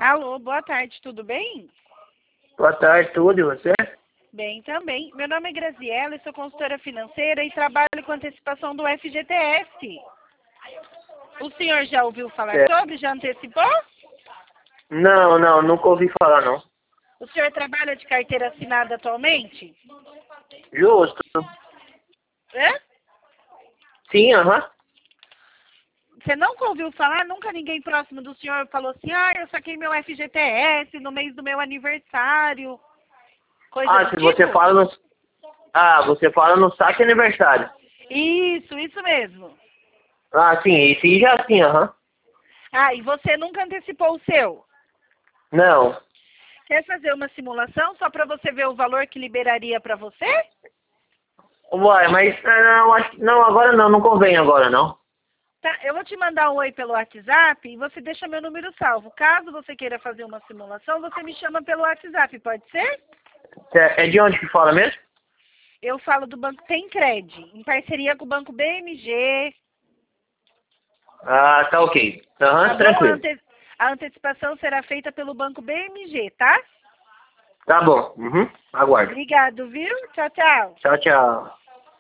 Alô, boa tarde, tudo bem? Boa tarde, tudo, e você? Bem também. Meu nome é Graziela, sou consultora financeira e trabalho com antecipação do FGTS. O senhor já ouviu falar É. sobre? Já antecipou? Não, nunca ouvi falar, não. O senhor trabalha de carteira assinada atualmente? Justo. Hã? Sim, aham. Você nunca ouviu falar? Nunca ninguém próximo do senhor falou assim, eu saquei meu FGTS no mês do meu aniversário, coisa do Se tipo? você fala no... você fala no saque aniversário. Isso mesmo. Sim, esse já sim, aham. E você nunca antecipou o seu? Não. Quer fazer uma simulação só para você ver o valor que liberaria para você? Uai, mas não, não, agora não convém agora, não. Tá, eu vou te mandar um oi pelo WhatsApp e você deixa meu número salvo. Caso você queira fazer uma simulação, você me chama pelo WhatsApp, pode ser? É de onde que fala mesmo? Eu falo do Banco Tencred, em parceria com o Banco BMG. Tá ok. Tá bom? Tranquilo. A antecipação será feita pelo Banco BMG, tá? Tá bom. Aguardo. Obrigado, viu? Tchau, tchau. Tchau, tchau.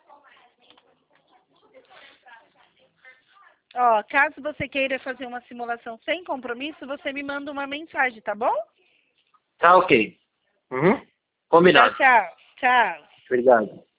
Caso você queira fazer uma simulação sem compromisso, você me manda uma mensagem, tá bom? Tá ok. Tchau, Combinado. tchau. Tchau. Obrigado.